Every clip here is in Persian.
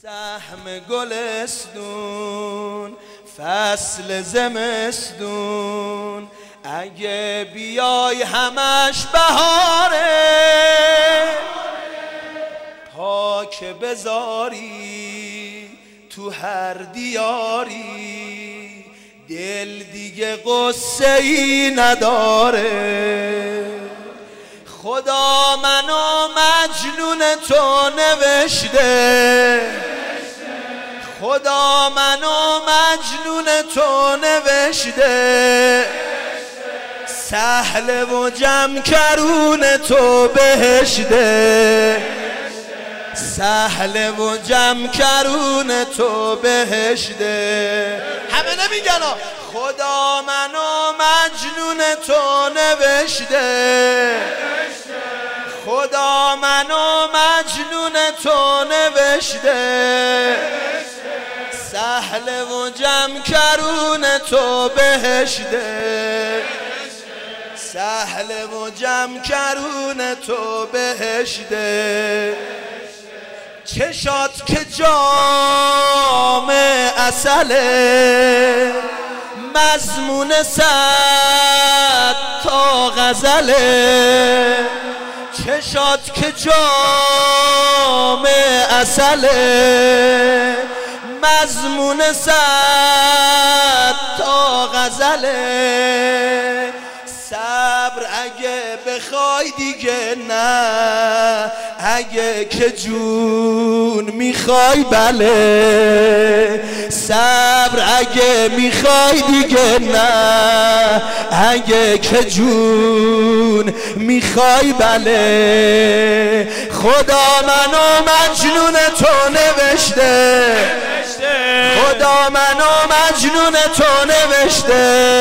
سهم گلستون فصل زمستون، اگه بیای همش بهاره، پاک بذاری تو هر دیاری، دل دیگه قصه ای نداره. خدا منو مجنون تو نوشته، خدا منو مجنون تو نوشته، سهل و جمع کرون تو بهشته، سهل و جمع کرون تو بهشته. همه نمیگن خدا منو مجنون تو نوشته، خدا منو مجنون تو نوشته، سهل و جمع کرون تو بهشته، سهل و جمع کرون تو بهشته. چشات که جام عسله، مضمون 100 تا غزله، چشات که جام عسله، مضمون 100 تا غزله. صبر اگه بخوای دیگه نه، اگه که جون میخوای بله، صبر اگه میخوای دیگه نه، اگه که جون میخوای بله. خدا منو مجنون تو نوشته، خدا منو مجنون تو نوشته،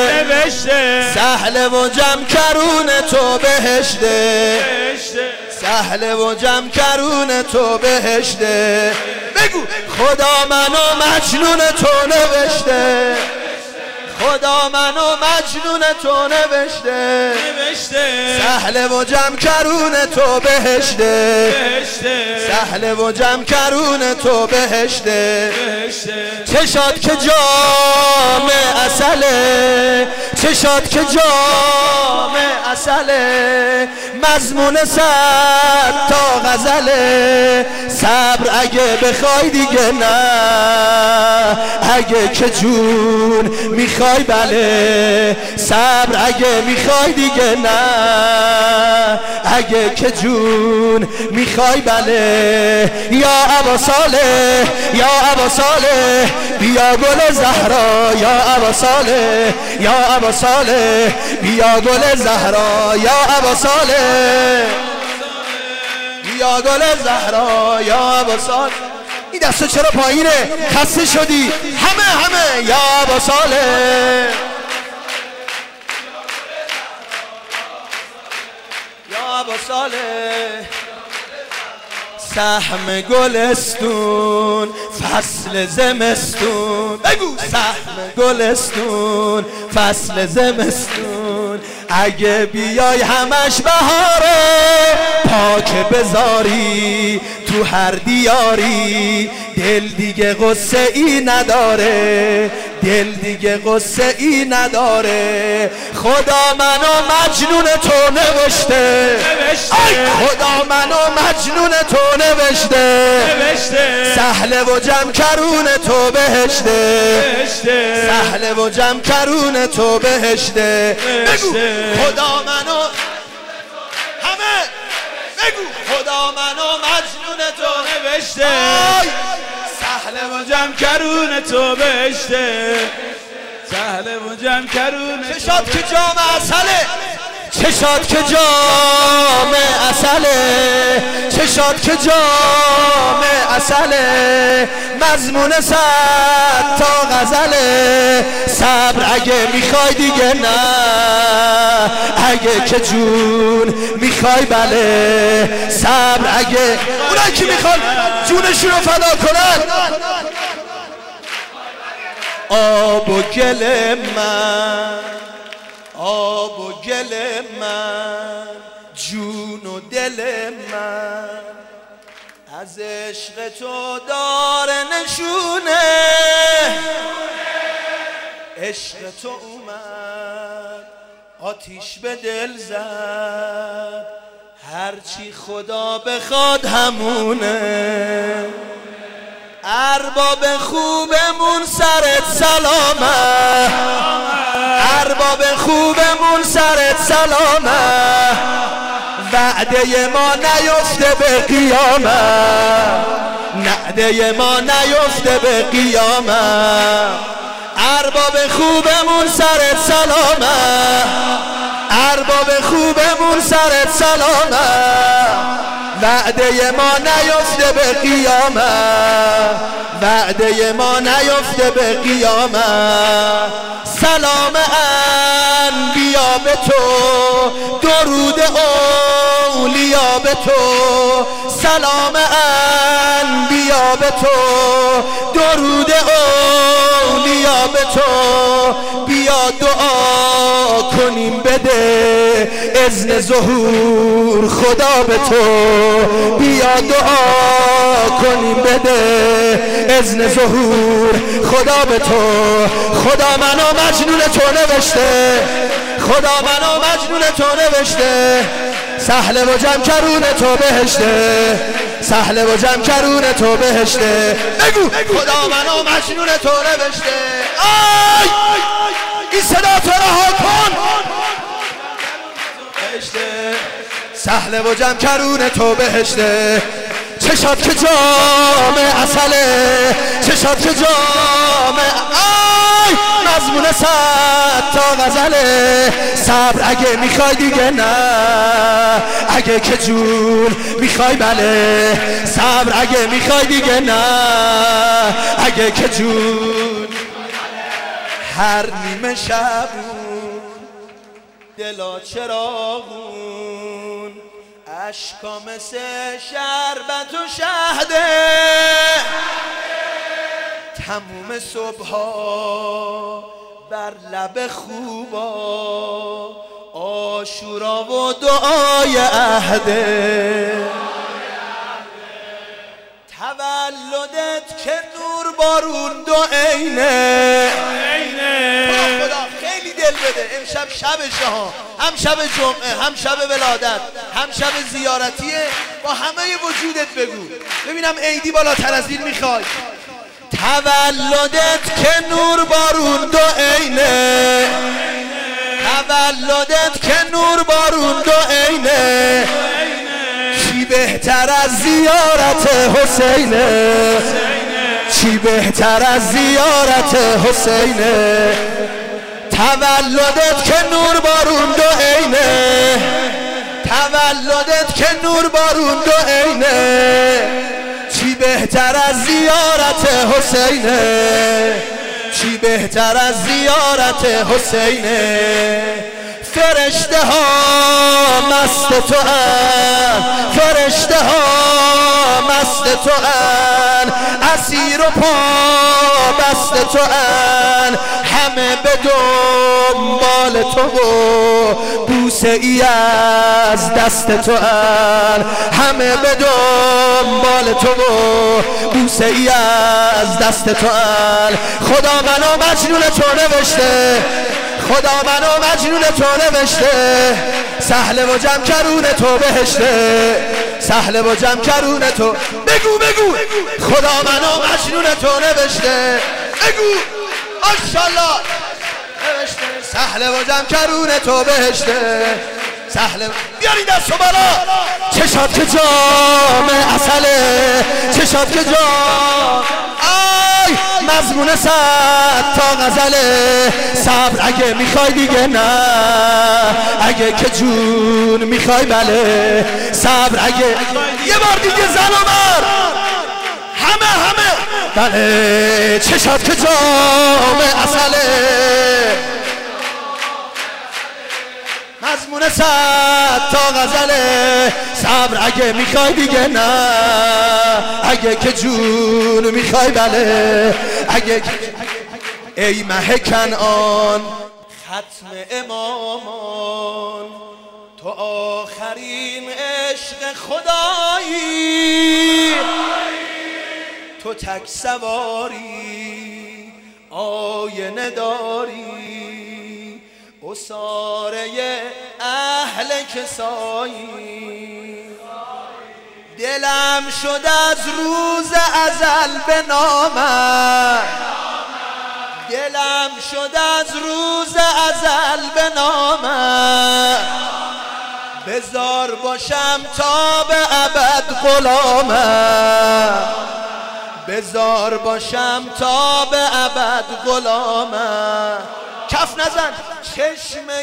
سهل و جمع کرون تو بهشته، سهل و جمع کرون تو بهشته. بگو خدا منو مجنون تو نوشته، خدا منو مجنون تو نوشته، سهل و جمع کرون تو بهشته، سهل و جمع کرون تو بهشته. چشات که جام عسله، چشات که جام عسله، مضمون 100 تا غزله. صبر اگه بخوای دیگه نه، اگه که جون میخوای بله، صبر اگه میخوای دیگه نه، اگه که جون میخوای بله. یا ابا صالح، یا ابا صالح، بیا گل زهرا، یا ابا صالح، یا ابا صالح، بیا گل زهرا، یا ابا صالح، بیا گل زهرا، یا ابا صالح. این دسته چرا پایینه؟ خسته شدی؟ همه یا ابا صالح، یا ابا صالح. سهم گلستون فصل زمستون، بگو سهم گلستون فصل زمستون، اگه بیای همش بهاره، پاک بذاری تو هر دیاری، دل دیگه قصه ای نداره، دل دیگه قصه ای نداره. خدا منو مجنون تو نوشته، خدا منو مجنون تو نوشته، سهل و جمع کرون تو بهشته، سهل و جمع کرون تو بهشته. بگو خدا منو، همه بگو خدا منو مجنون تو نوشته، سهل و جمع کرون تو بهشته، سهل و جمع کرون. چشات که جام عسله، چشات که جام عسله، چشات که جام عسله، مضمون 100 تا غزله. صبر اگه میخوای دیگه نه، اگه که جون میخوای بله، صبر اگه. اونایی که میخوان جونشون رو فدا کنن، آب و گل من، آب و گل من، جون و دل من، از عشق تو داره عشق تو اومد آتیش به دل زد، هرچی خدا بخواد همونه. ارباب خوبمون سرت سلامه، ارباب خوبمون سرت سلامه، وعده ما نیفته به قیامه، وعده ما نیفته به قیامه. ارباب خوبمون سرت سلامه، ارباب خوبمون سرت سلامه، وعده ما نیفته به قیامه، وعده ما نیفته به قیامه. سلام انبیا به تو، درود اولیا به تو، سلام انبیا به تو، درود اولیا به تو. بیا دعا کنیم بده اذن ظهور خدا به تو، بیا دعا کنیم بده اذن ظهور خدا به تو. خدا منو مجنون تو نوشته، خدا منو مجنون تو نوشته، سهل و جمکرون تو بهشته، سهل و جمکرون تو بهشته. بگو خدا منو مجنون تو نوشته. آی این صدا تو رها کن بهشته، سهل و جمکرون تو بهشته. چشات که جام عسله، چشات که جام آی مضمون 100 تا غزله. صبر اگه میخوای دیگه نه، اگه که جون میخوای بله، صبر اگه میخوای دیگه نه، اگه که جون. هر نیمه شبون دلا چراغون، اشکا مثل شربت و شهده، تموم صبحا بر لب خوبا عاشورا و دعای عهده. تولدت که نور بارون دو عینه، خدا خیلی دل بده. امشب شبشه ها، هم شب جمعه، هم شب ولادت، هم شب زیارتیه. با همه وجودت بگو ببینم عیدی بالاتر از این میخوای. تولدت که نور بارون دو عینه، تولدت که نور بارون دو عینه، چی بهتر از زیارت حسینه، چی بهتر از زیارت حسینه. تولدت که نور بارون دو عینه، تولدت که نور بارون دو عینه، چی بهتر از زیارت حسینه، چی بهتر از زیارت حسینه. فرشته ها مست تو ان، فرشته ها مست تو ان، اسیر و پا بست تو ان، همه به دنبال تو و بوسه ای از دست تو ان، همه به دنبال تو و بوسه ای از دست تو ان. خدا منو مجنون تو نوشته، خدا منو مجنون تو نوشته، سهل و جمکرون تو بهشته، سهل و جمکرون تو. بگو بگو خدا منو مجنون تو نوشته، بگو ماشاءالله نوشته، سهل و جمکرون تو بهشته، سهل. بیاری دستو بالا. چشات که جام عسله، چشات که جام آی مضمون 100 تا غزله. صبر اگه میخوای دیگه نه، اگه که جون میخوای بله، صبر اگه. یه بار دیگه زن و مرد همه بله. چشات که جام عسله، مضمون 100 تا غزله. صبر اگه میخوای دیگه نه، اگه که جون میخوای بله، اگه ای مه کنعان ختم امامان، تو آخرین عشق خدایی، تو تک سواری آینه داری، اساره اهل کسایی. دلم شد از روز ازل به نامت، دلم شد از روز ازل به نامت. بذار باشم تا به ابد غلامت، بذار باشم تا به ابد غلامت. کف نزن. چشمه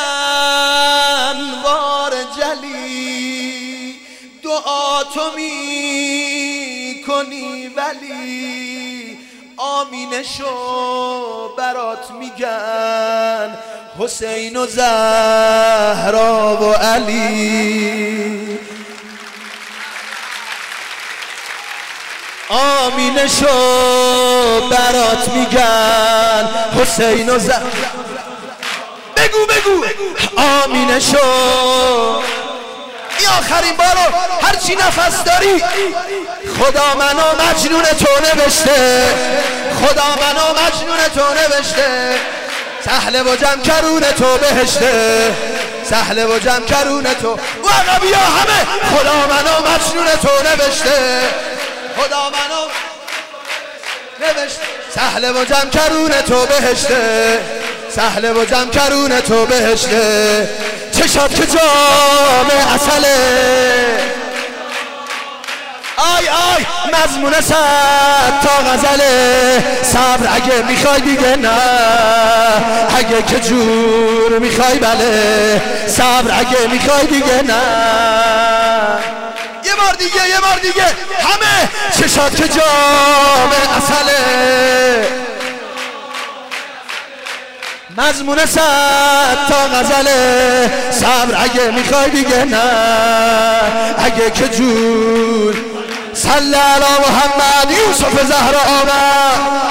انوار جلی، دعا تو می کنی ولی آمینه شو برات میگن حسین و زهرا و علی. آمینه شو برات میگن حسین و زهرا. بگو بگو آمینه شو. این آخرین بارو هرچی نفس داری. خدا منو مجنون تو نوشته، خدا منو مجنون تو نوشته. سهل و جمکرون تو بهشته، سهل و جمکرون تو. و عقبی ها همه خدا منو مجنون تو نوشته، خدا منو نوشته. سهل و جمکرون تو بهشته، سهل و جمکرون تو بهشته. چشات که جام عسله، آی آی مضمون صد تا غزله. صبر اگه میخوای دیگه نه، اگه که جور میخوای بله. صبر اگه میخوای دیگه نه. یه بار دیگه، یه بار دیگه همه. چشات که جام عسله، مضمون صد تا غزله. صبر اگه میخوای دیگه نه، اگه که جور. صلی علی محمد. یوسف زهرا آمد.